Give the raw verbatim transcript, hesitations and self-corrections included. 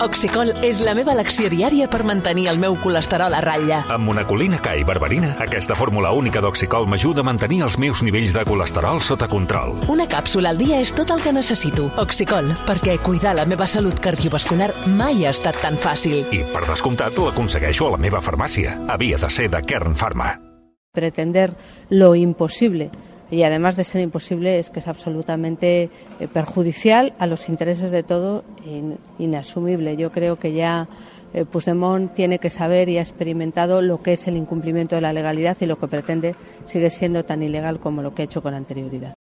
Oxicol és la meva elecció diària per mantenir el meu colesterol a ratlla. Amb monacolina K i berberina, aquesta fórmula única d'Oxicol m'ajuda a mantenir els meus nivells de colesterol sota control. Una càpsula al dia és tot el que necessito. Oxicol, perquè cuidar la meva salut cardiovascular mai ha estat tan fàcil. I, per descomptat, l'aconsegueixo a la meva farmàcia. Havia de ser de Kern Pharma. Pretender lo imposible, y además de ser imposible, es que es absolutamente perjudicial a los intereses de todo, inasumible. Yo creo que ya eh, Puigdemont tiene que saber y ha experimentado lo que es el incumplimiento de la legalidad, y lo que pretende sigue siendo tan ilegal como lo que ha hecho con anterioridad.